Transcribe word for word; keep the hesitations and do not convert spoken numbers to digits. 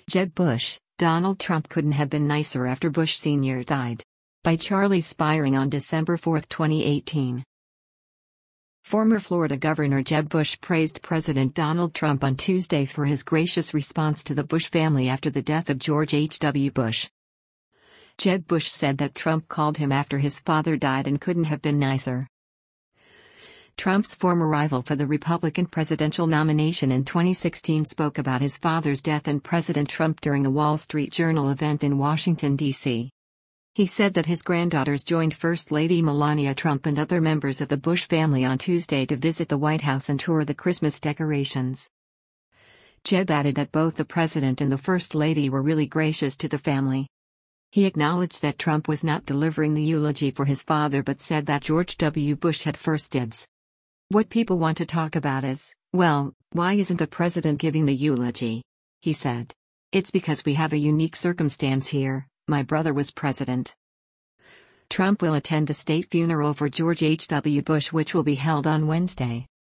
Jeb Bush, Donald Trump couldn't have been nicer after Bush Senior died. By Charlie Spiring on December fourth, twenty eighteen. Former Florida Governor Jeb Bush praised President Donald Trump on Tuesday for his gracious response to the Bush family after the death of George H W. Bush. Jeb Bush said that Trump called him after his father died and couldn't have been nicer. Trump's former rival for the Republican presidential nomination in twenty sixteen spoke about his father's death and President Trump during a Wall Street Journal event in Washington, D C He said that his granddaughters joined First Lady Melania Trump and other members of the Bush family on Tuesday to visit the White House and tour the Christmas decorations. Jeb added that both the president and the First Lady were really gracious to the family. He acknowledged that Trump was not delivering the eulogy for his father but said that George W. Bush had first dibs. What people want to talk about is, well, why isn't the president giving the eulogy? He said. It's because we have a unique circumstance here, my brother was president. Trump will attend the state funeral for George H W. Bush, which will be held on Wednesday.